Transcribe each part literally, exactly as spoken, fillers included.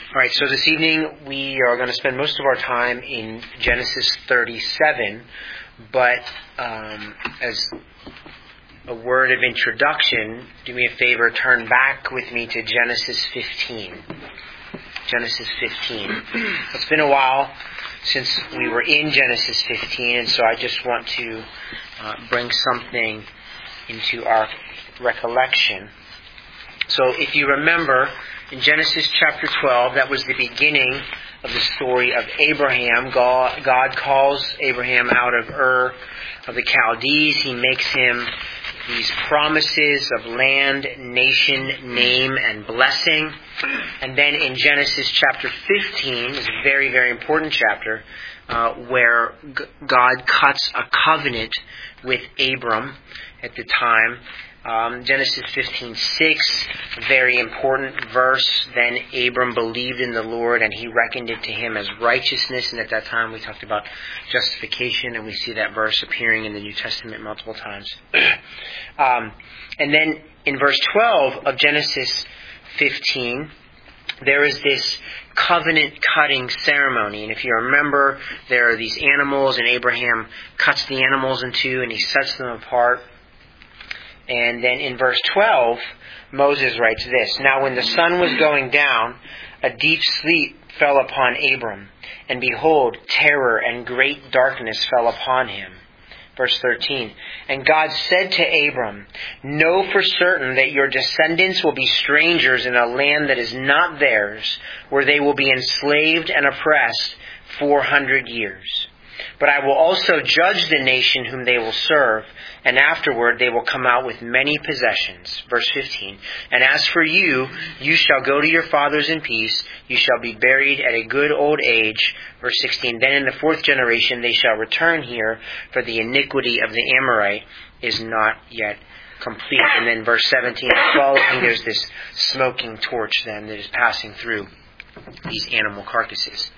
All right, so this evening we are going to spend most of our time in Genesis thirty-seven, but um, as a word of introduction, do me a favor, turn back with me to Genesis fifteen. Genesis fifteen. It's been a while since we were in Genesis fifteen, and so I just want to uh, bring something into our recollection. So if you remember, in Genesis chapter twelve, that was the beginning of the story of Abraham. God, God calls Abraham out of Ur of the Chaldees. He makes him these promises of land, nation, name, and blessing. And then in Genesis chapter fifteen, is a very, very important chapter, uh, where G- God cuts a covenant with Abram at the time. Um, Genesis fifteen six, a very important verse. Then Abram believed in the Lord, and he reckoned it to him as righteousness. And at that time we talked about justification, and we see that verse appearing in the New Testament multiple times. um, and then in verse twelve of Genesis fifteen, there is this covenant-cutting ceremony. And if you remember, there are these animals, and Abraham cuts the animals in two, and he sets them apart. And then in verse twelve, Moses writes this: "Now when the sun was going down, a deep sleep fell upon Abram, and behold, terror and great darkness fell upon him." Verse thirteen, "And God said to Abram, know for certain that your descendants will be strangers in a land that is not theirs, where they will be enslaved and oppressed four hundred years. But I will also judge the nation whom they will serve, and afterward they will come out with many possessions." Verse fifteen, "And as for you, you shall go to your fathers in peace. You shall be buried at a good old age." Verse sixteen, "Then in the fourth generation they shall return here, for the iniquity of the Amorite is not yet complete." And then verse seventeen and following, there's this smoking torch then that is passing through these animal carcasses.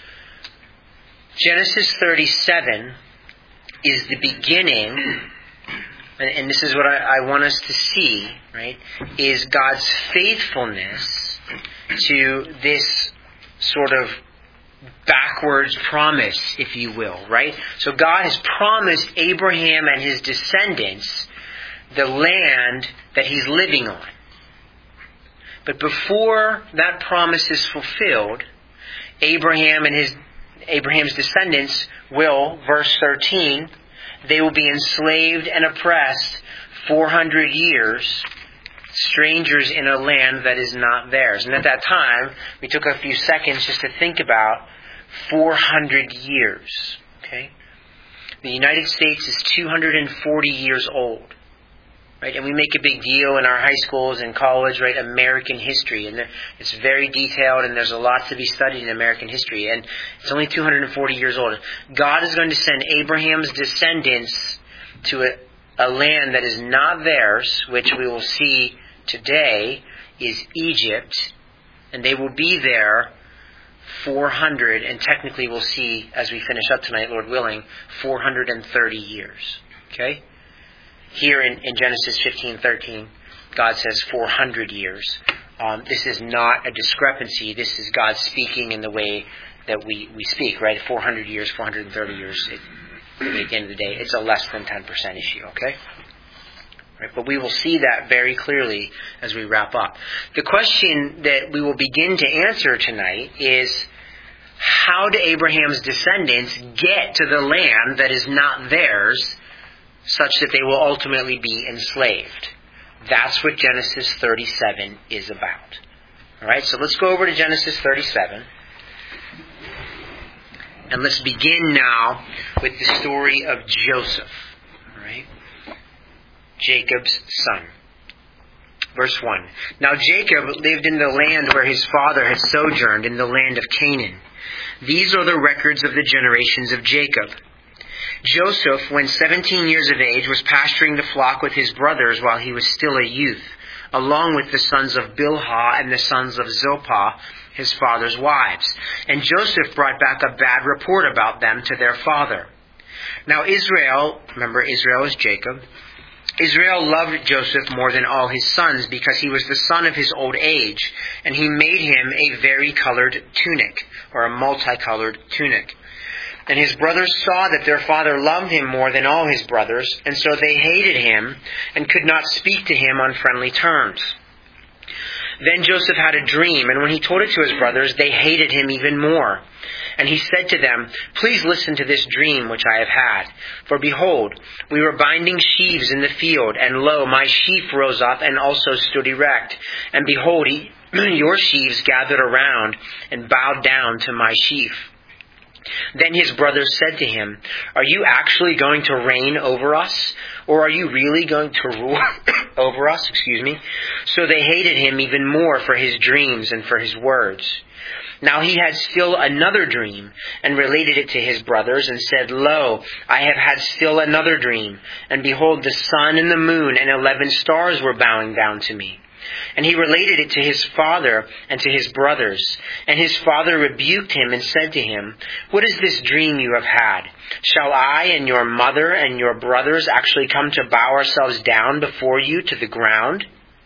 Genesis thirty-seven is the beginning, and this is what I, I want us to see, right, is God's faithfulness to this sort of backwards promise, if you will, right? So God has promised Abraham and his descendants the land that he's living on. But before that promise is fulfilled, Abraham and his Abraham's descendants will, verse thirteen, they will be enslaved and oppressed four hundred years, strangers in a land that is not theirs. And at that time, we took a few seconds just to think about four hundred years. Okay, the United States is two hundred forty years old. Right, and we make a big deal in our high schools and college, right, American history. And it's very detailed, and there's a lot to be studied in American history. And it's only two hundred forty years old. God is going to send Abraham's descendants to a, a land that is not theirs, which we will see today is Egypt. And they will be there four hundred, and technically we'll see, as we finish up tonight, Lord willing, four hundred thirty years. Okay? Here in, in Genesis fifteen thirteen, God says four hundred years. Um, this is not a discrepancy. This is God speaking in the way that we, we speak, right? four hundred years, four hundred thirty years. It, at the end of the day, it's a less than ten percent issue, okay? Right, but we will see that very clearly as we wrap up. The question that we will begin to answer tonight is, how do Abraham's descendants get to the land that is not theirs, such that they will ultimately be enslaved? That's what Genesis thirty-seven is about. All right, so let's go over to Genesis thirty-seven. And let's begin now with the story of Joseph. All right, Jacob's son. Verse one. "Now Jacob lived in the land where his father had sojourned, in the land of Canaan. These are the records of the generations of Jacob. Joseph, when seventeen years of age, was pasturing the flock with his brothers while he was still a youth, along with the sons of Bilhah and the sons of Zilpah, his father's wives. And Joseph brought back a bad report about them to their father. Now Israel," remember Israel is Jacob, Israel loved Joseph more than all his sons because he was the son of his old age, and he made him a vari-colored tunic, or a multicolored tunic. And his brothers saw that their father loved him more than all his brothers, and so they hated him and could not speak to him on friendly terms. Then Joseph had a dream, and when he told it to his brothers, they hated him even more. And he said to them, "Please listen to this dream which I have had. For behold, we were binding sheaves in the field, and lo, my sheaf rose up and also stood erect. And behold, he, your sheaves gathered around and bowed down to my sheaf." Then his brothers said to him, "Are you actually going to reign over us? Or are you really going to rule over us?" Excuse me. So they hated him even more for his dreams and for his words. Now he had still another dream, and related it to his brothers, and said, "Lo, I have had still another dream, and behold, the sun and the moon and eleven stars were bowing down to me." And he related it to his father and to his brothers. And his father rebuked him and said to him, "What is this dream you have had? Shall I and your mother and your brothers actually come to bow ourselves down before you to the ground?"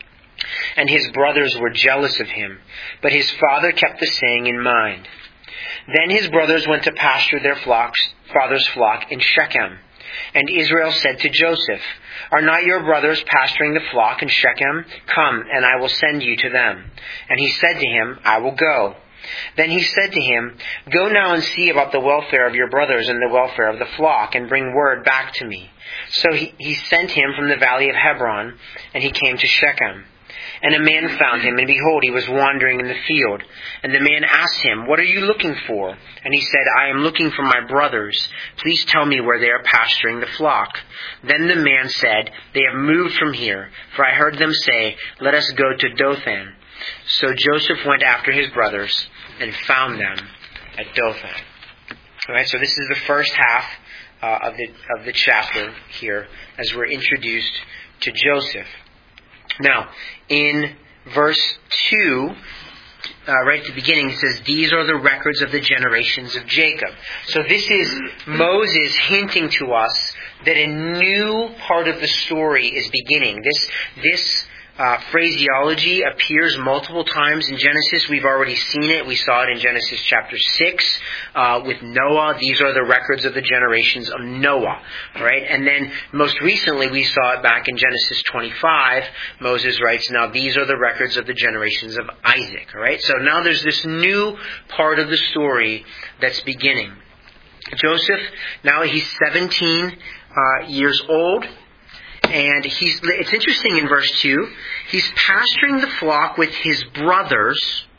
And his brothers were jealous of him, but his father kept the saying in mind. Then his brothers went to pasture their flocks, father's flock in Shechem. And Israel said to Joseph, "Are not your brothers pasturing the flock in Shechem? Come, and I will send you to them." And he said to him, "I will go." Then he said to him, "Go now and see about the welfare of your brothers and the welfare of the flock, and bring word back to me." So he, he sent him from the valley of Hebron, and he came to Shechem. And a man found him, and behold, he was wandering in the field. And the man asked him, "What are you looking for?" And he said, "I am looking for my brothers. Please tell me where they are pasturing the flock." Then the man said, "They have moved from here, for I heard them say, 'Let us go to Dothan.'" So Joseph went after his brothers and found them at Dothan. All right, so this is the first half uh, of the of the chapter here, as we're introduced to Joseph. Now, in verse two, uh, right at the beginning, it says, "These are the records of the generations of Jacob." So this is Moses hinting to us that a new part of the story is beginning. This this uh, phraseology appears multiple times in Genesis. We've already seen it. We saw it in Genesis chapter six uh, with Noah. These are the records of the generations of Noah, right? And then most recently we saw it back in Genesis twenty-five. Moses writes, "Now these are the records of the generations of Isaac," all right? So now there's this new part of the story that's beginning. Joseph, now he's seventeen uh, years old. And he's, it's interesting in verse two, he's pasturing the flock with his brothers,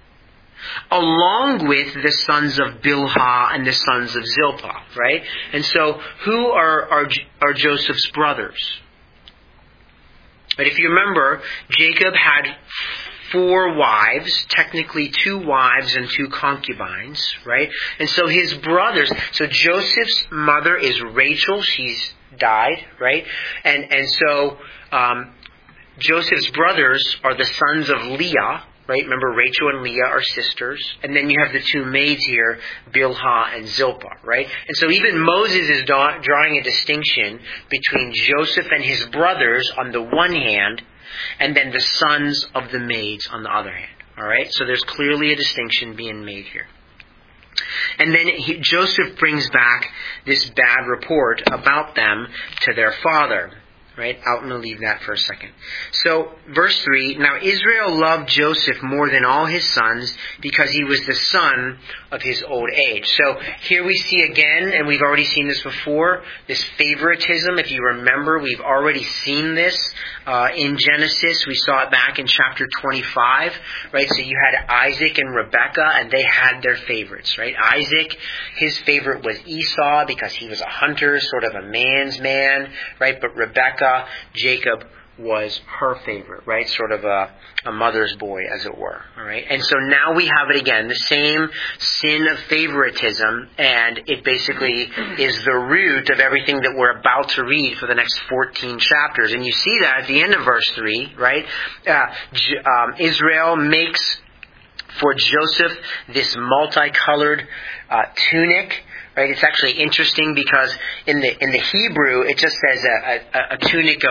along with the sons of Bilhah and the sons of Zilpah, right? And so, who are, are, are Joseph's brothers? But if you remember, Jacob had four wives, technically two wives and two concubines, right? And so his brothers, so Joseph's mother is Rachel, she's died, right? And and so um, Joseph's brothers are the sons of Leah, right? Remember, Rachel and Leah are sisters. And then you have the two maids here, Bilhah and Zilpah, right? And so even Moses is da- drawing a distinction between Joseph and his brothers on the one hand, and then the sons of the maids on the other hand, all right? So there's clearly a distinction being made here. And then he, Joseph brings back this bad report about them to their father. Right? I'm going to leave that for a second. So, verse three, "Now Israel loved Joseph more than all his sons because he was the son of his old age." So, here we see again, and we've already seen this before, this favoritism. If you remember, we've already seen this uh, in Genesis. We saw it back in chapter twenty-five, right? So you had Isaac and Rebekah, and they had their favorites, right? Isaac, his favorite was Esau because he was a hunter, sort of a man's man, right? But Rebekah, Jacob was her favorite, right? Sort of a, a mother's boy, as it were. All right. And so now we have it again, the same sin of favoritism, and it basically is the root of everything that we're about to read for the next fourteen chapters. And you see that at the end of verse three, right? Uh, J- um, Israel makes for Joseph this multicolored uh, tunic. Right, it's actually interesting because in the in the Hebrew it just says a, a, a tunic of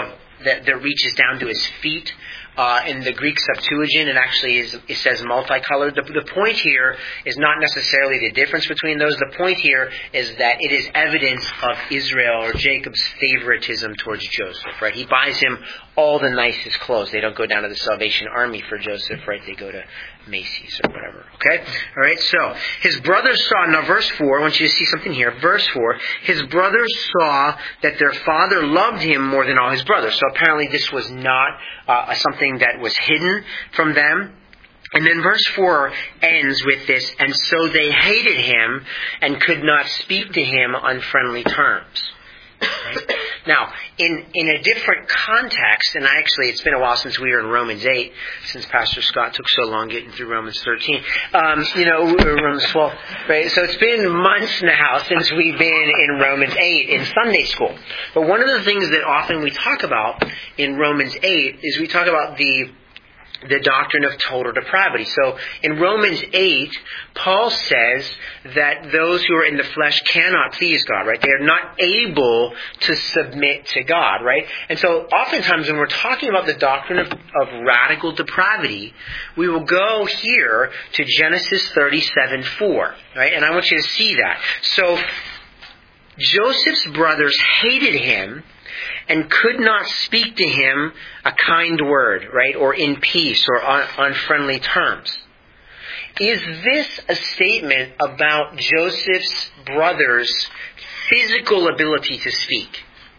that, that reaches down to his feet. Uh, in the Greek Septuagint, it actually is, it says multicolored. The, the point here is not necessarily the difference between those. The point here is that it is evidence of Israel or Jacob's favoritism towards Joseph, right? He buys him all the nicest clothes. They don't go down to the Salvation Army for Joseph, right? They go to Macy's or whatever, okay? All right, so his brothers saw, now verse four, I want you to see something here. Verse four, his brothers saw that their father loved him more than all his brothers. So apparently this was not uh, something that was hidden from them. And then verse four ends with this, and so they hated him and could not speak to him on friendly terms. Right? Now, in, in a different context, and actually it's been a while since we were in Romans eight, since Pastor Scott took so long getting through Romans thirteen, um, you know, Romans twelve, right? So it's been months now since we've been in Romans eight in Sunday school. But one of the things that often we talk about in Romans eight is we talk about the the doctrine of total depravity. So in Romans eight, Paul says that those who are in the flesh cannot please God, right? They are not able to submit to God, right? And so oftentimes when we're talking about the doctrine of, of radical depravity, we will go here to Genesis thirty-seven four, right? And I want you to see that. So Joseph's brothers hated him and could not speak to him a kind word, right, or in peace or on, on friendly terms. Is this a statement about Joseph's brothers' physical ability to speak?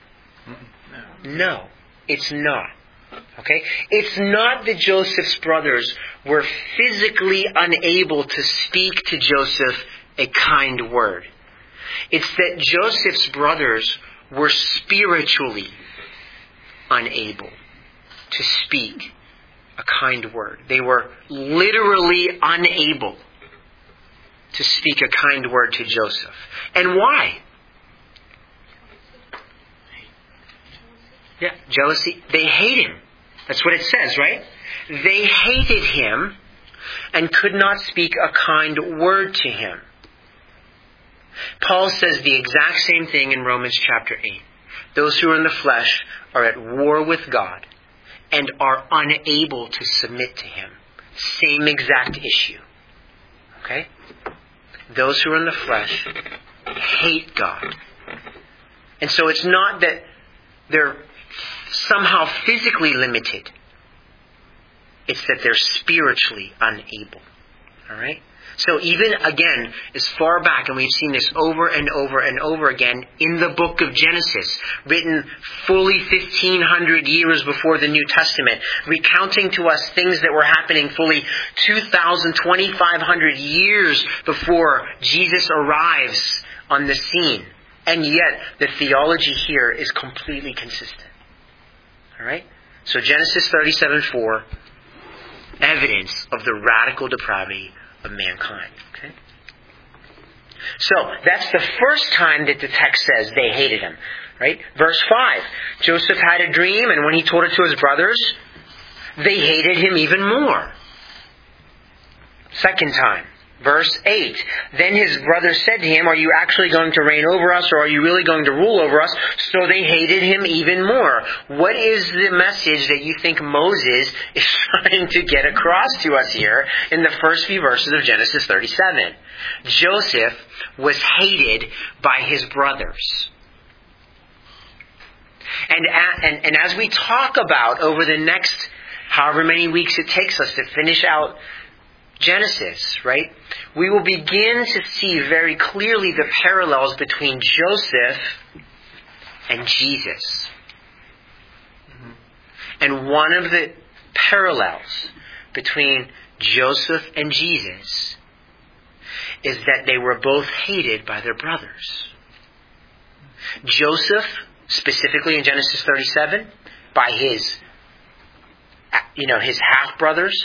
No, it's not. Okay? It's not that Joseph's brothers were physically unable to speak to Joseph a kind word. It's that Joseph's brothers were spiritually unable to speak a kind word. They were literally unable to speak a kind word to Joseph. And why? Yeah, jealousy. They hate him. That's what it says, right? They hated him and could not speak a kind word to him. Paul says the exact same thing in Romans chapter eight. Those who are in the flesh are at war with God and are unable to submit to Him. Same exact issue. Okay? Those who are in the flesh hate God. And so it's not that they're somehow physically limited. It's that they're spiritually unable. All right? So even, again, as far back, and we've seen this over and over and over again, in the book of Genesis, written fully fifteen hundred years before the New Testament, recounting to us things that were happening fully two thousand, twenty-five hundred years before Jesus arrives on the scene. And yet, the theology here is completely consistent. All right? So Genesis thirty-seven four, evidence of the radical depravity of mankind. Okay? So, that's the first time that the text says they hated him. Right? Verse five. Joseph had a dream, and when he told it to his brothers, they hated him even more. Second time. Verse eight. Then his brothers said to him, are you actually going to reign over us, or are you really going to rule over us? So they hated him even more. What is the message that you think Moses is trying to get across to us here in the first few verses of Genesis thirty-seven? Joseph was hated by his brothers. And, and, and as we talk about over the next however many weeks it takes us to finish out Genesis, right? We will begin to see very clearly the parallels between Joseph and Jesus. Mm-hmm. And one of the parallels between Joseph and Jesus is that they were both hated by their brothers. Joseph, specifically in Genesis thirty-seven, by his, you know, his half-brothers.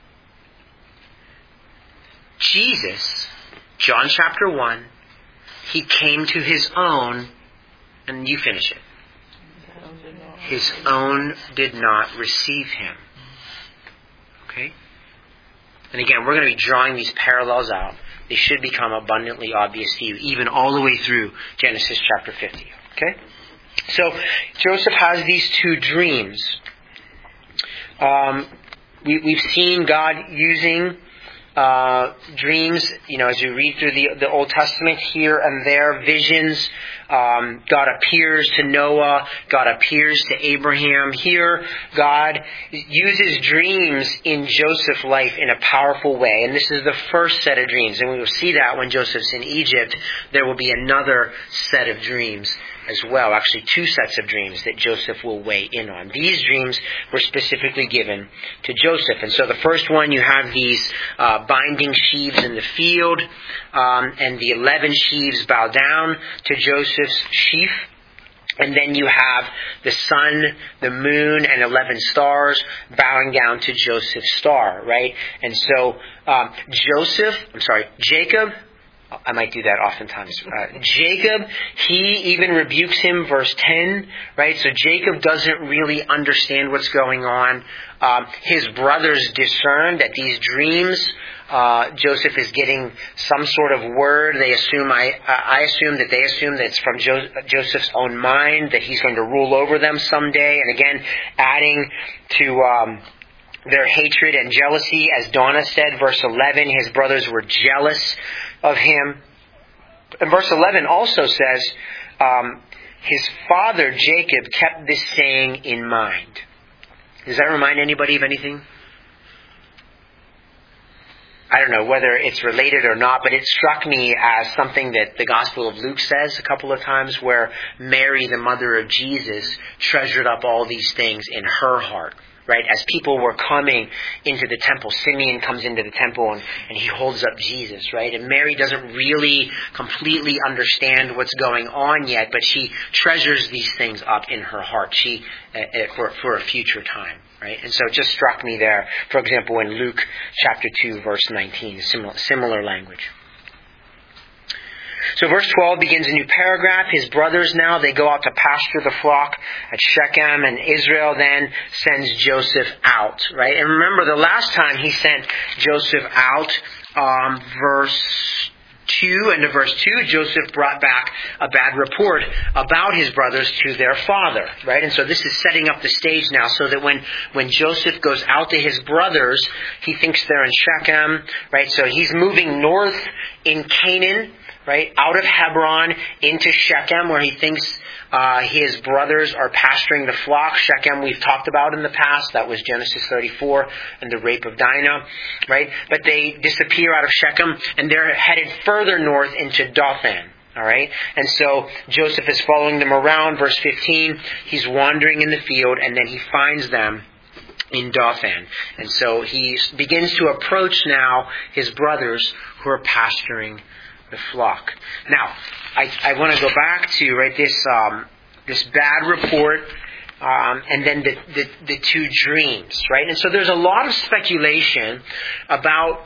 Jesus, John chapter one, he came to his own, and you finish it. His own did not receive him. Okay? And again, we're going to be drawing these parallels out. They should become abundantly obvious to you, even all the way through Genesis chapter fifty. Okay? So Joseph has these two dreams. Um, we, we've seen God using uh, dreams, you know, as you read through the, the Old Testament, here and there, visions. Um, God appears to Noah. God appears to Abraham. Here, God uses dreams in Joseph's life in a powerful way. And this is the first set of dreams. And we will see that when Joseph's in Egypt, there will be another set of dreams as well. Actually, two sets of dreams that Joseph will weigh in on. These dreams were specifically given to Joseph. And so the first one, you have these uh, binding sheaves in the field, um, and the eleven sheaves bow down to Joseph's sheaf. And then you have the sun, the moon, and eleven stars bowing down to Joseph's star, right? And so um, Joseph, I'm sorry, Jacob, I might do that oftentimes. Uh, Jacob, he even rebukes him, verse ten, right? So Jacob doesn't really understand what's going on. Um, his brothers discern that these dreams, uh, Joseph is getting some sort of word. They assume, I, I assume that they assume that it's from jo- Joseph's own mind, that he's going to rule over them someday. And again, adding to um, their hatred and jealousy, as Donna said, verse eleven, his brothers were jealous of him. And verse eleven also says, um, his father Jacob kept this saying in mind. Does that remind anybody of anything? I don't know whether it's related or not, but it struck me as something that the Gospel of Luke says a couple of times, where Mary, the mother of Jesus, treasured up all these things in her heart. Right, as people were coming into the temple, Simeon comes into the temple and, and he holds up Jesus, right? And Mary doesn't really completely understand what's going on yet, but she treasures these things up in her heart. She uh, for for a future time, right? And so it just struck me there. For example, in Luke chapter two, verse nineteen, similar similar language. So verse twelve begins a new paragraph. His brothers now, they go out to pasture the flock at Shechem, and Israel then sends Joseph out, right? And remember, the last time he sent Joseph out, um, verse two, and to verse two, Joseph brought back a bad report about his brothers to their father, right? And so this is setting up the stage now, so that when, when Joseph goes out to his brothers, he thinks they're in Shechem, right? So he's moving north in Canaan, right, out of Hebron into Shechem, where he thinks uh, his brothers are pasturing the flock. Shechem we've talked about in the past. That was Genesis thirty-four and the rape of Dinah, right? But they disappear out of Shechem, and they're headed further north into Dothan. All right? And so Joseph is following them around. Verse fifteen, he's wandering in the field, and then he finds them in Dothan. And so he begins to approach now his brothers who are pasturing the flock. Now, I, I want to go back to right this um, this bad report, um, and then the, the the two dreams, right? And so there's a lot of speculation about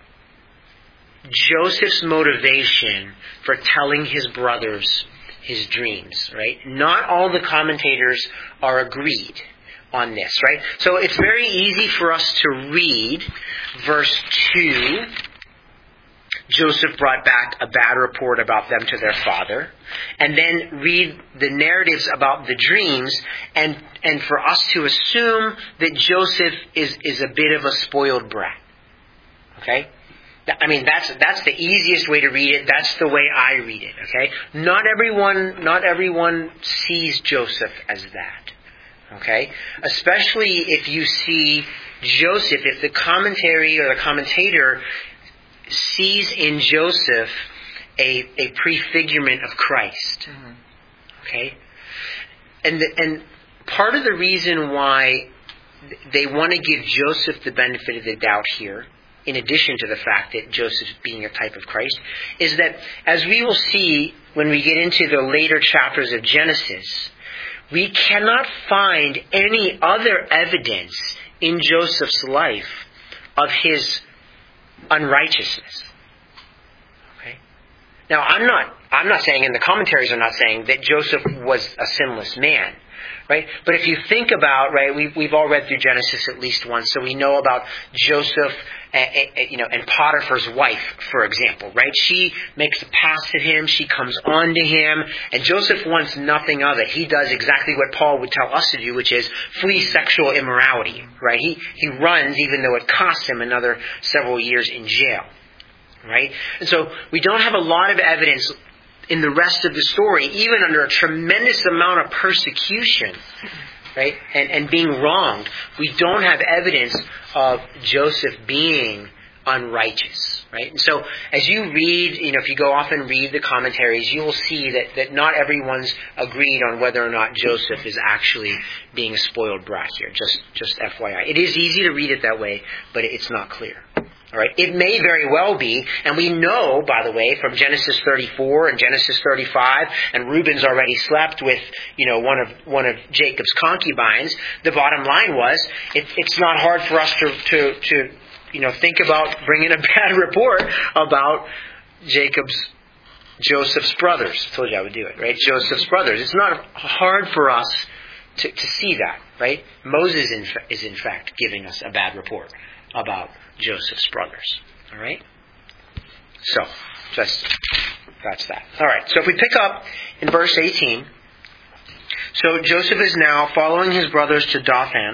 Joseph's motivation for telling his brothers his dreams, right? Not all the commentators are agreed on this, right? So it's very easy for us to read verse two. Joseph brought back a bad report about them to their father, and then read the narratives about the dreams, and and for us to assume that Joseph is, is a bit of a spoiled brat. Okay? I mean, that's that's the easiest way to read it. That's the way I read it. Okay? Not everyone not everyone sees Joseph as that. Okay? Especially if you see Joseph, if the commentary or the commentator sees in Joseph a, a prefigurement of Christ. Mm-hmm. Okay? And the, and part of the reason why they want to give Joseph the benefit of the doubt here, in addition to the fact that Joseph's being a type of Christ, is that, as we will see when we get into the later chapters of Genesis, we cannot find any other evidence in Joseph's life of his unrighteousness. Okay. Now, I'm not. I'm not saying, and the commentaries are not saying, that Joseph was a sinless man, right? But if you think about, right, we've we've all read through Genesis at least once, so we know about Joseph you know, and Potiphar's wife, for example, right? She makes a pass at him. She comes on to him. And Joseph wants nothing of it. He does exactly what Paul would tell us to do, which is flee sexual immorality, right? He, he runs even though it costs him another several years in jail, right? And so we don't have a lot of evidence in the rest of the story, even under a tremendous amount of persecution, right, and, and being wronged, we don't have evidence of Joseph being unrighteous, right? And so as you read, you know, if you go off and read the commentaries, you will see that, that not everyone's agreed on whether or not Joseph is actually being a spoiled brat here, just, just F Y I. It is easy to read it that way, but it's not clear. All right. It may very well be, and we know, by the way, from Genesis thirty-four and Genesis thirty-five, and Reuben's already slept with, you know, one of one of Jacob's concubines. The bottom line was, it, it's not hard for us to, to, to, you know, think about bringing a bad report about Jacob's, Joseph's brothers. I told you I would do it, right? Joseph's brothers. It's not hard for us to, to see that, right? Moses in, is in fact giving us a bad report about Joseph's brothers. All right? So, just, that's that. All right, so if we pick up in verse eighteen. So Joseph is now following his brothers to Dothan.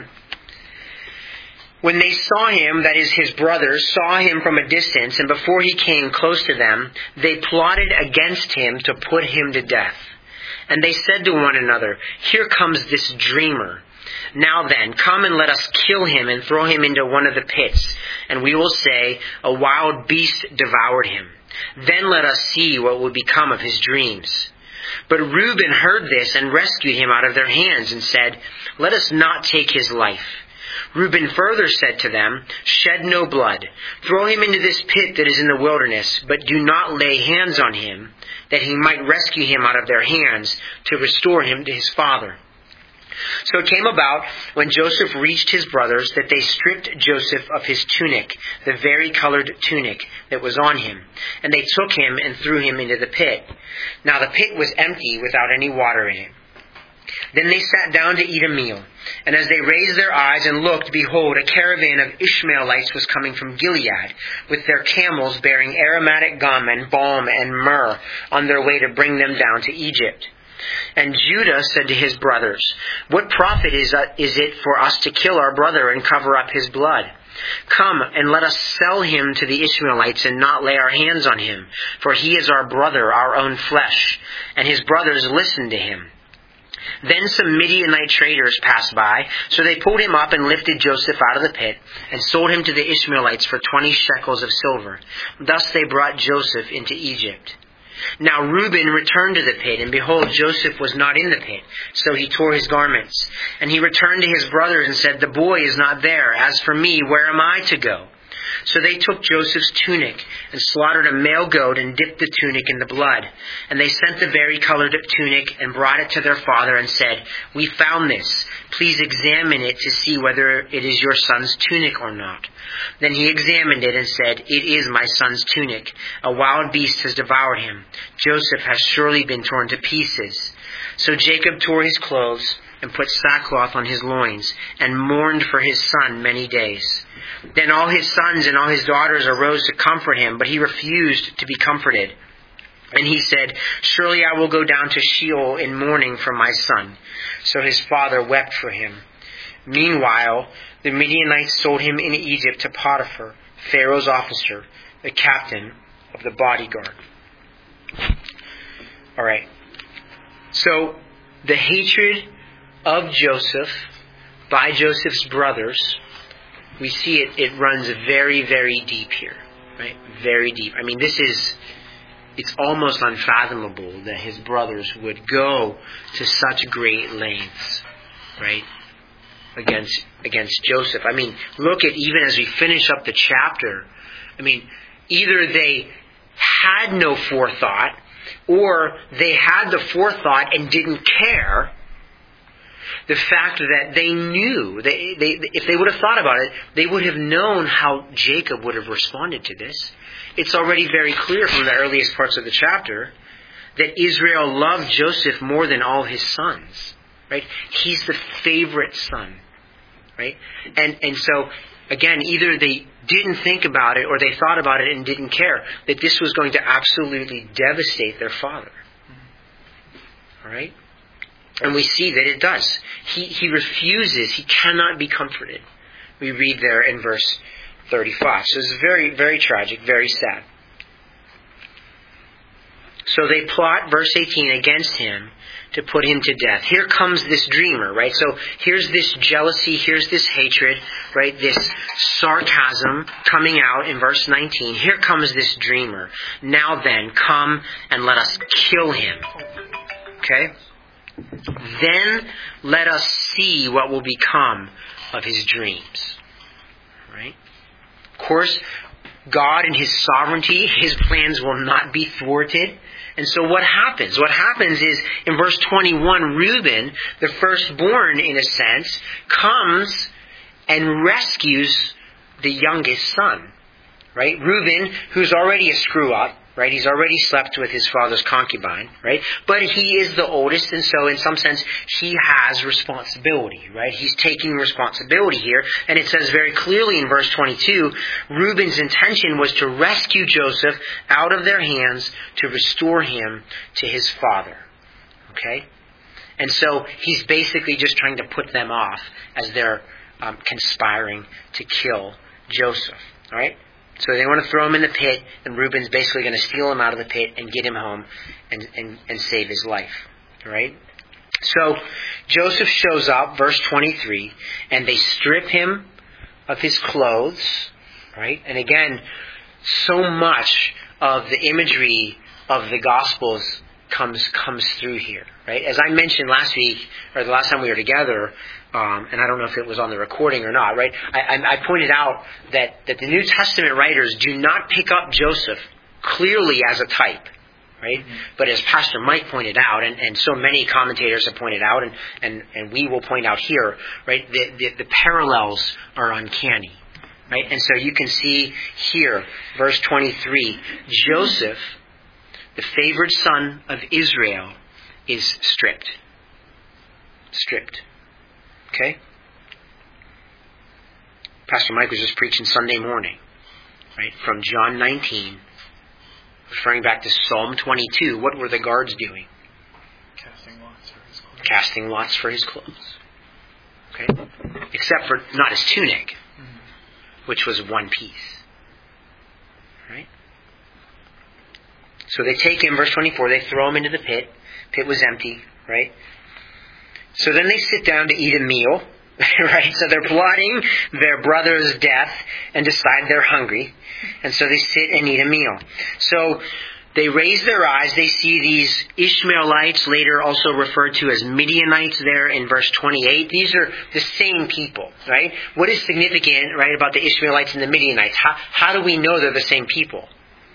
When they saw him, that is his brothers, saw him from a distance, and before he came close to them, they plotted against him to put him to death. And they said to one another, "Here comes this dreamer. Now then, come and let us kill him and throw him into one of the pits, and we will say, a wild beast devoured him. Then let us see what will become of his dreams." But Reuben heard this and rescued him out of their hands and said, "Let us not take his life." Reuben further said to them, "Shed no blood. Throw him into this pit that is in the wilderness, but do not lay hands on him, that he might rescue him out of their hands to restore him to his father." So it came about, when Joseph reached his brothers, that they stripped Joseph of his tunic, the vari-colored tunic that was on him. And they took him and threw him into the pit. Now the pit was empty, without any water in it. Then they sat down to eat a meal. And as they raised their eyes and looked, behold, a caravan of Ishmaelites was coming from Gilead, with their camels bearing aromatic gum and balm and myrrh, on their way to bring them down to Egypt. And Judah said to his brothers, "What profit is, uh, is it for us to kill our brother and cover up his blood? Come and let us sell him to the Ishmaelites and not lay our hands on him, for he is our brother, our own flesh." And his brothers listened to him. Then some Midianite traders passed by, so they pulled him up and lifted Joseph out of the pit and sold him to the Ishmaelites for twenty shekels of silver. Thus they brought Joseph into Egypt. Now Reuben returned to the pit, and behold, Joseph was not in the pit. So he tore his garments. And he returned to his brothers and said, "The boy is not there. As for me, where am I to go?" So they took Joseph's tunic and slaughtered a male goat and dipped the tunic in the blood. And they sent the vari-colored tunic and brought it to their father and said, "We found this. Please examine it to see whether it is your son's tunic or not." Then he examined it and said, "It is my son's tunic. A wild beast has devoured him. Joseph has surely been torn to pieces." So Jacob tore his clothes and put sackcloth on his loins and mourned for his son many days. Then all his sons and all his daughters arose to comfort him, but he refused to be comforted. And he said, "Surely I will go down to Sheol in mourning for my son." So his father wept for him. Meanwhile, the Midianites sold him in Egypt to Potiphar, Pharaoh's officer, the captain of the bodyguard. All right. So the hatred of Joseph by Joseph's brothers, we see it, it runs very, very deep here, right? Very deep. I mean, this is, it's almost unfathomable that his brothers would go to such great lengths, right? Against, against Joseph. I mean, look at, even as we finish up the chapter, I mean, either they had no forethought, or they had the forethought and didn't care. The fact that they knew, they, they, if they would have thought about it, they would have known how Jacob would have responded to this. It's already very clear from the earliest parts of the chapter that Israel loved Joseph more than all his sons. Right? He's the favorite son. Right? And and so again, either they didn't think about it or they thought about it and didn't care, that this was going to absolutely devastate their father. All right? And we see that it does. He, he refuses. He cannot be comforted. We read there in verse thirty-five. So it's very, very tragic, very sad. So they plot, verse eighteen, against him to put him to death. Here comes this dreamer, right? So here's this jealousy, here's this hatred, right? This sarcasm coming out in verse nineteen. Here comes this dreamer. Now then, come and let us kill him. Okay? Then let us see what will become of his dreams. Right? Of course, God in His sovereignty, His plans will not be thwarted. And so what happens? What happens is, in verse twenty-one, Reuben, the firstborn in a sense, comes and rescues the youngest son. Right? Reuben, who's already a screw-up, right? He's already slept with his father's concubine, right? But he is the oldest, and so in some sense, he has responsibility, right? He's taking responsibility here. And it says very clearly in verse twenty-two, Reuben's intention was to rescue Joseph out of their hands to restore him to his father. Okay? And so he's basically just trying to put them off as they're um, conspiring to kill Joseph. All right? So they want to throw him in the pit, and Reuben's basically going to steal him out of the pit and get him home and, and, and save his life. All right? So Joseph shows up, verse twenty-three, and they strip him of his clothes. Right? And again, so much of the imagery of the Gospels comes comes through here. Right? As I mentioned last week, or the last time we were together, Um, and I don't know if it was on the recording or not, right? I, I, I pointed out that, that the New Testament writers do not pick up Joseph clearly as a type, right? Mm-hmm. But as Pastor Mike pointed out, and, and so many commentators have pointed out, and, and, and we will point out here, right, the, the, the parallels are uncanny, right? And so you can see here, verse twenty-three, Joseph, the favored son of Israel, is stripped. Stripped. Okay? Pastor Mike was just preaching Sunday morning, right? From John nineteen, referring back to Psalm twenty-two. What were the guards doing? Casting lots for his clothes. Casting lots for his clothes. Okay? Except for not his tunic, mm-hmm. which was one piece. Right? So they take him, verse twenty-four, they throw him into the pit. Pit was empty, right? So then they sit down to eat a meal, right? So they're plotting their brother's death and decide they're hungry. And so they sit and eat a meal. So they raise their eyes. They see these Ishmaelites, later also referred to as Midianites there in verse twenty-eight. These are the same people, right? What is significant, right, about the Ishmaelites and the Midianites? How, how do we know they're the same people?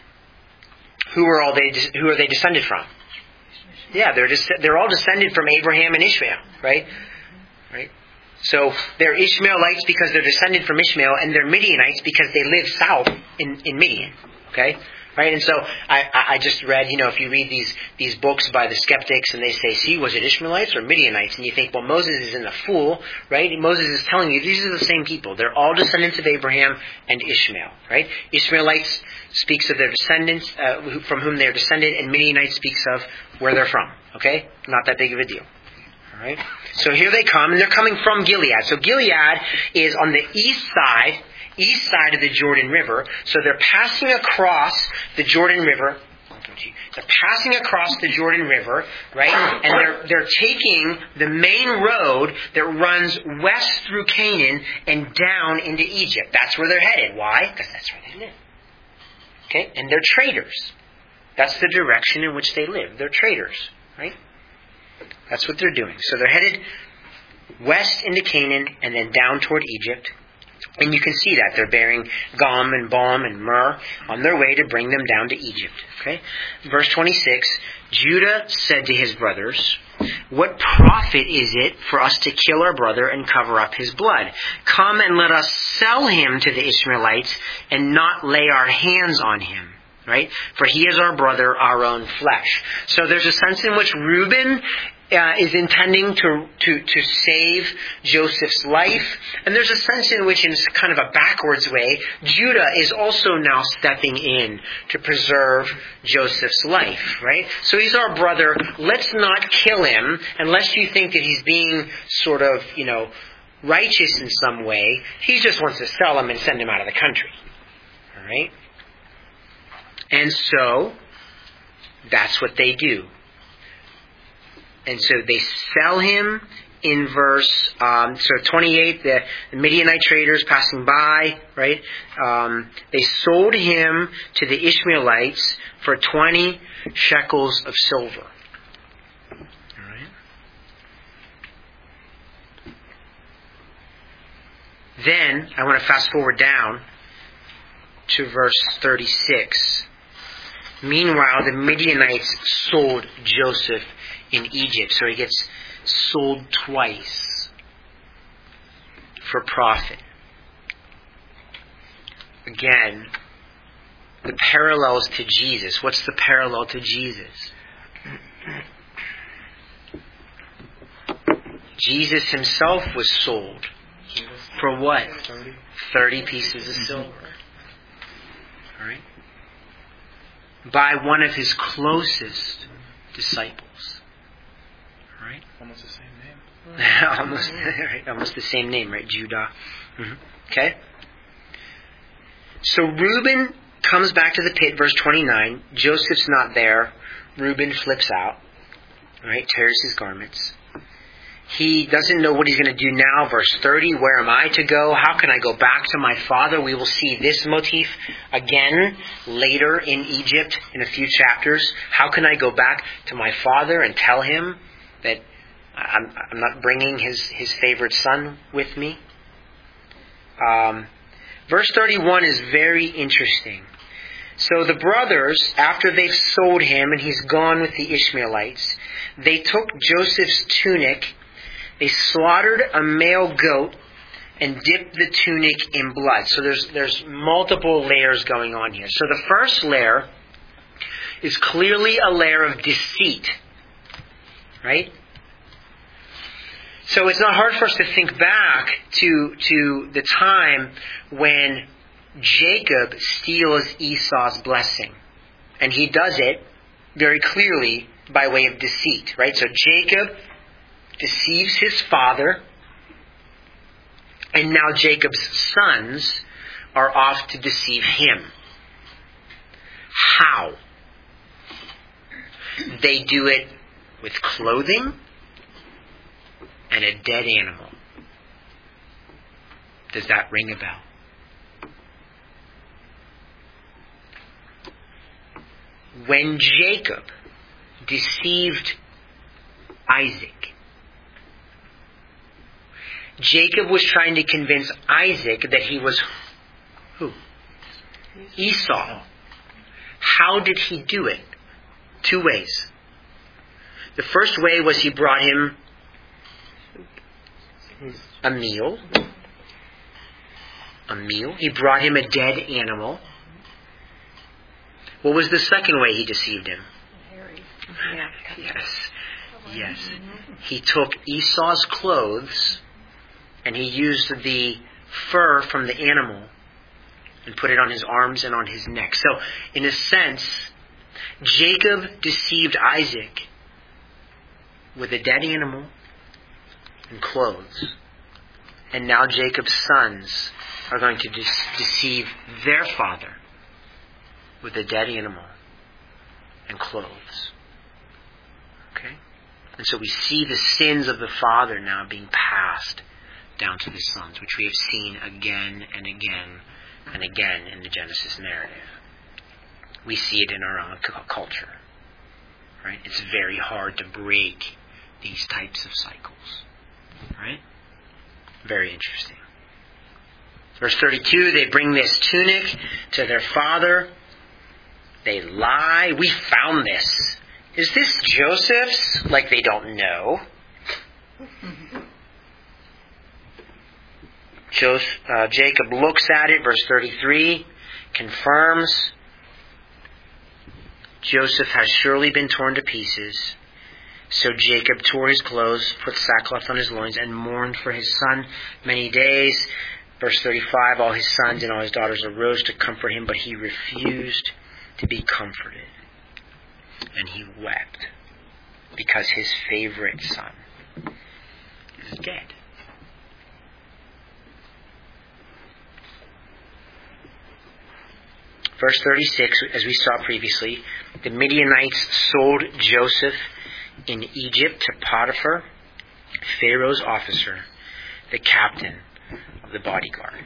Who are all they, who are they descended from? Yeah, they're just, they're all descended from Abraham and Ishmael, right? Right. So they're Ishmaelites because they're descended from Ishmael, and they're Midianites because they live south in, in Midian. Okay? Right? And so I, I just read, you know, if you read these these books by the skeptics and they say, see, was it Ishmaelites or Midianites? And you think, well, Moses is in the fool, right? Moses is telling you these are the same people. They're all descendants of Abraham and Ishmael, right? Ishmaelites speaks of their descendants, uh, who, from whom they're descended, and Midianites speaks of where they're from, okay? Not that big of a deal. All right? So here they come, and they're coming from Gilead. So Gilead is on the east side, east side of the Jordan River. So they're passing across the Jordan River. They're passing across the Jordan River, right? And they're they're taking the main road that runs west through Canaan and down into Egypt. That's where they're headed. Why? Because that's where they live. Okay? And they're traders. That's the direction in which they live. They're traders, right? That's what they're doing. So they're headed west into Canaan and then down toward Egypt. And you can see that. They're bearing gum and balm and myrrh on their way to bring them down to Egypt. Okay? Verse twenty-six, Judah said to his brothers, what profit is it for us to kill our brother and cover up his blood? Come and let us sell him to the Ishmaelites and not lay our hands on him. Right? For he is our brother, our own flesh. So there's a sense in which Reuben uh, is intending to, to, to save Joseph's life. And there's a sense in which, in kind of a backwards way, Judah is also now stepping in to preserve Joseph's life, right? So he's our brother. Let's not kill him unless you think that he's being sort of, you know, righteous in some way. He just wants to sell him and send him out of the country. All right? And so, that's what they do. And so they sell him in verse, um, so twenty-eight, the, the Midianite traders passing by, right? Um, they sold him to the Ishmaelites for twenty shekels of silver. All right. Then, I want to fast forward down to verse thirty-six. Meanwhile, the Midianites sold Joseph in Egypt. So he gets sold twice for profit. Again, the parallels to Jesus. What's the parallel to Jesus? Jesus himself was sold. For what? thirty pieces of silver. All right? By one of his closest disciples. All right? Almost the same name. almost, right, almost the same name, right? Judah. Mm-hmm. Okay? So Reuben comes back to the pit, verse twenty-nine. Joseph's not there. Reuben flips out. Right? Tears his garments. He doesn't know what he's going to do now. Verse thirty, where am I to go? How can I go back to my father? We will see this motif again later in Egypt in a few chapters. How can I go back to my father and tell him that I'm, I'm not bringing his, his favorite son with me? Um, verse thirty-one is very interesting. So the brothers, after they've sold him and he's gone with the Ishmaelites, they took Joseph's tunic. They slaughtered a male goat and dipped the tunic in blood. So there's there's multiple layers going on here. So the first layer is clearly a layer of deceit. Right? So it's not hard for us to think back to, to the time when Jacob steals Esau's blessing. And he does it very clearly by way of deceit. Right? So Jacob deceives his father, and now Jacob's sons are off to deceive him. How? They do it with clothing and a dead animal. Does that ring a bell? When Jacob deceived Isaac, Jacob was trying to convince Isaac that he was who? Esau. How did he do it? Two ways. The first way was he brought him a meal. A meal. He brought him a dead animal. What was the second way he deceived him? Yes. Yes. He took Esau's clothes and he used the fur from the animal and put it on his arms and on his neck. So, in a sense, Jacob deceived Isaac with a dead animal and clothes. And now Jacob's sons are going to de- deceive their father with a dead animal and clothes. Okay? And so we see the sins of the father now being passed down to the sons, which we have seen again and again and again in the Genesis narrative. We see it in our own c- culture. Right? It's very hard to break these types of cycles. Right? Very interesting. Verse thirty-two, they bring this tunic to their father. They lie. We found this. Is this Joseph's? Like they don't know. Joseph, uh, Jacob looks at it, verse thirty-three, confirms Joseph has surely been torn to pieces. So Jacob tore his clothes, put sackcloth on his loins, and mourned for his son many days. Verse thirty-five, all his sons and all his daughters arose to comfort him, but he refused to be comforted. And he wept because his favorite son is dead. Verse thirty-six, as we saw previously, the Midianites sold Joseph in Egypt to Potiphar, Pharaoh's officer, the captain of the bodyguard.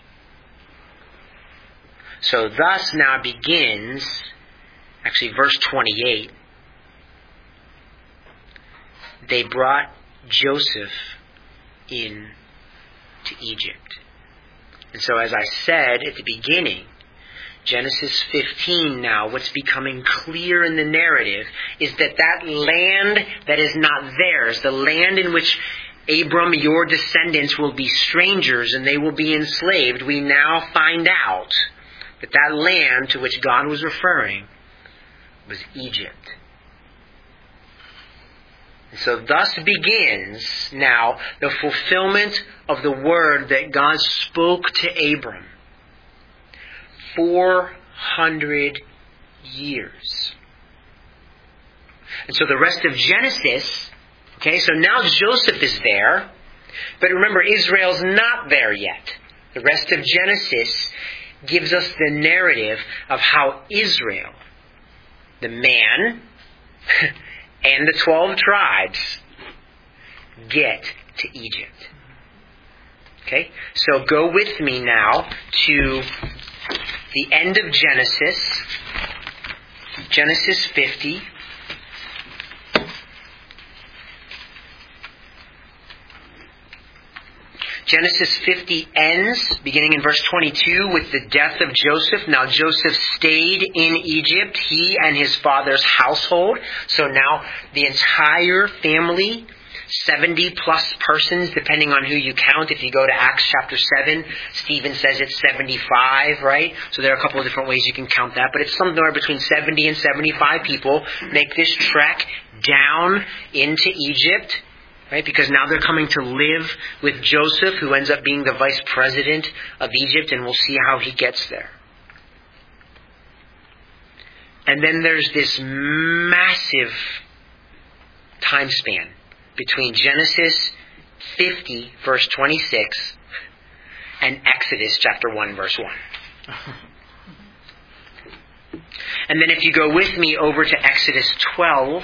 So thus now begins, actually verse twenty-eight, they brought Joseph in to Egypt. And so as I said at the beginning, Genesis fifteen now, what's becoming clear in the narrative is that that land that is not theirs, the land in which Abram, your descendants, will be strangers and they will be enslaved, we now find out that that land to which God was referring was Egypt. And so thus begins now the fulfillment of the word that God spoke to Abram. Four hundred years. And so the rest of Genesis, okay, so now Joseph is there, but remember, Israel's not there yet. The rest of Genesis gives us the narrative of how Israel, the man, and the twelve tribes get to Egypt. Okay, so go with me now to the end of Genesis, Genesis fifty. Genesis fifty ends, beginning in verse twenty-two, with the death of Joseph. Now Joseph stayed in Egypt, he and his father's household. So now the entire family, seventy plus persons, depending on who you count. If you go to Acts chapter seven, Stephen says it's seventy-five, right? So there are a couple of different ways you can count that. But it's somewhere between seventy and seventy-five people make this trek down into Egypt. Right, because now they're coming to live with Joseph, who ends up being the vice president of Egypt, and we'll see how he gets there. And then there's this massive time span between Genesis fifty, verse twenty-six, and Exodus chapter one, verse one. And then if you go with me over to Exodus twelve,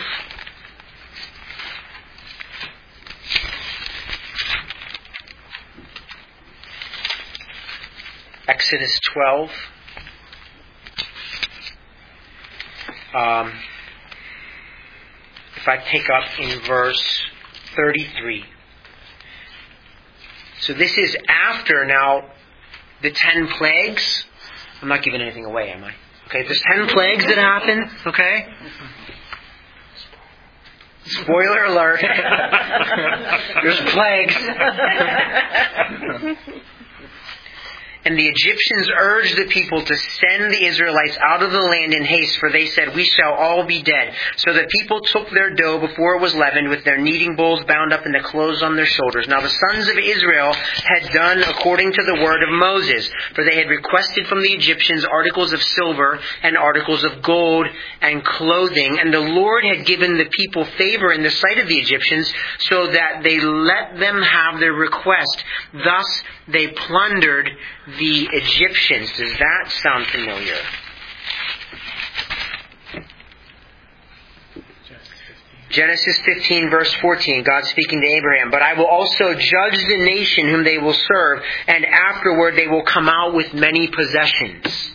Exodus twelve. Um, if I pick up in verse thirty-three. So this is after now the ten plagues. I'm not giving anything away, am I? Okay, there's ten plagues that happen, okay? Spoiler alert. There's plagues. And the Egyptians urged the people to send the Israelites out of the land in haste, for they said, "We shall all be dead." So the people took their dough before it was leavened, with their kneading bowls bound up and the clothes on their shoulders. Now the sons of Israel had done according to the word of Moses, for they had requested from the Egyptians articles of silver and articles of gold and clothing. And the Lord had given the people favor in the sight of the Egyptians, so that they let them have their request. Thus they plundered the Egyptians. Does that sound familiar? Genesis fifteen, verse fourteen, God speaking to Abraham, "But I will also judge the nation whom they will serve, and afterward they will come out with many possessions."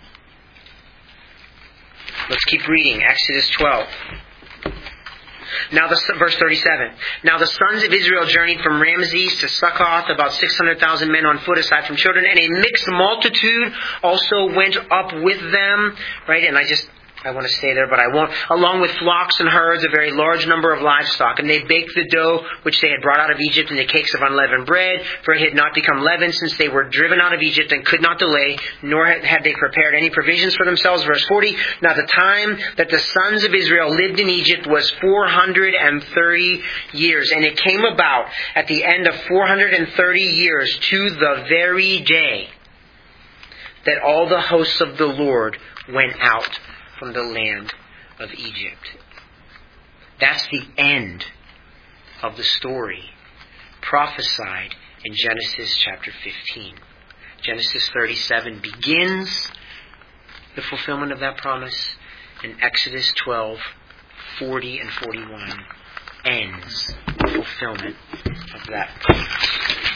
Let's keep reading. Exodus twelve. Now, the, verse thirty-seven. Now the sons of Israel journeyed from Ramses to Succoth, about six hundred thousand men on foot aside from children, and a mixed multitude also went up with them. Right? And I just, I want to stay there, but I won't. Along with flocks and herds, a very large number of livestock. And they baked the dough which they had brought out of Egypt into cakes of unleavened bread, for it had not become leavened since they were driven out of Egypt and could not delay, nor had they prepared any provisions for themselves. Verse forty, now the time that the sons of Israel lived in Egypt was four hundred thirty years. And it came about at the end of four hundred thirty years to the very day that all the hosts of the Lord went out from the land of Egypt. That's the end of the story prophesied in Genesis chapter fifteen. Genesis thirty-seven begins the fulfillment of that promise, and Exodus twelve, forty and forty-one ends the fulfillment of that promise.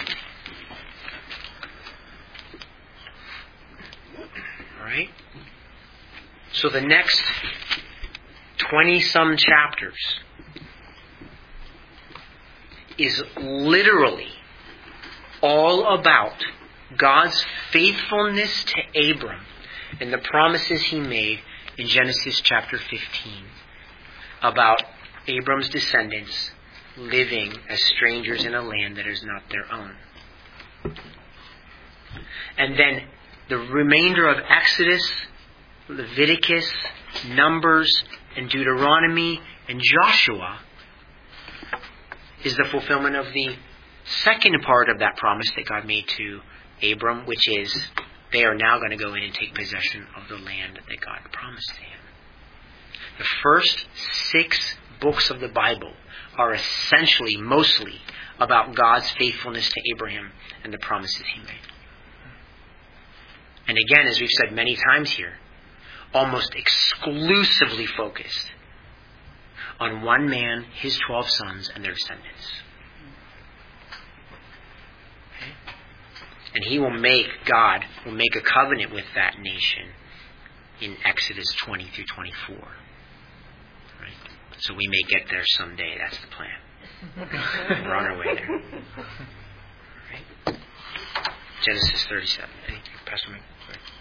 All right? So the next twenty-some chapters is literally all about God's faithfulness to Abram and the promises He made in Genesis chapter fifteen about Abram's descendants living as strangers in a land that is not their own. And then the remainder of Exodus, Leviticus, Numbers, and Deuteronomy, and Joshua is the fulfillment of the second part of that promise that God made to Abram, which is they are now going to go in and take possession of the land that God promised to him. The first six books of the Bible are essentially, mostly, about God's faithfulness to Abraham and the promises He made. And again, as we've said many times here, almost exclusively focused on one man, his twelve sons, and their descendants. Okay? And He will make, God will make a covenant with that nation in Exodus twenty through twenty-four. Right? So we may get there someday. That's the plan. We're on our way there. Right? Genesis thirty-seven. Anything, Pastor Mike? Sorry.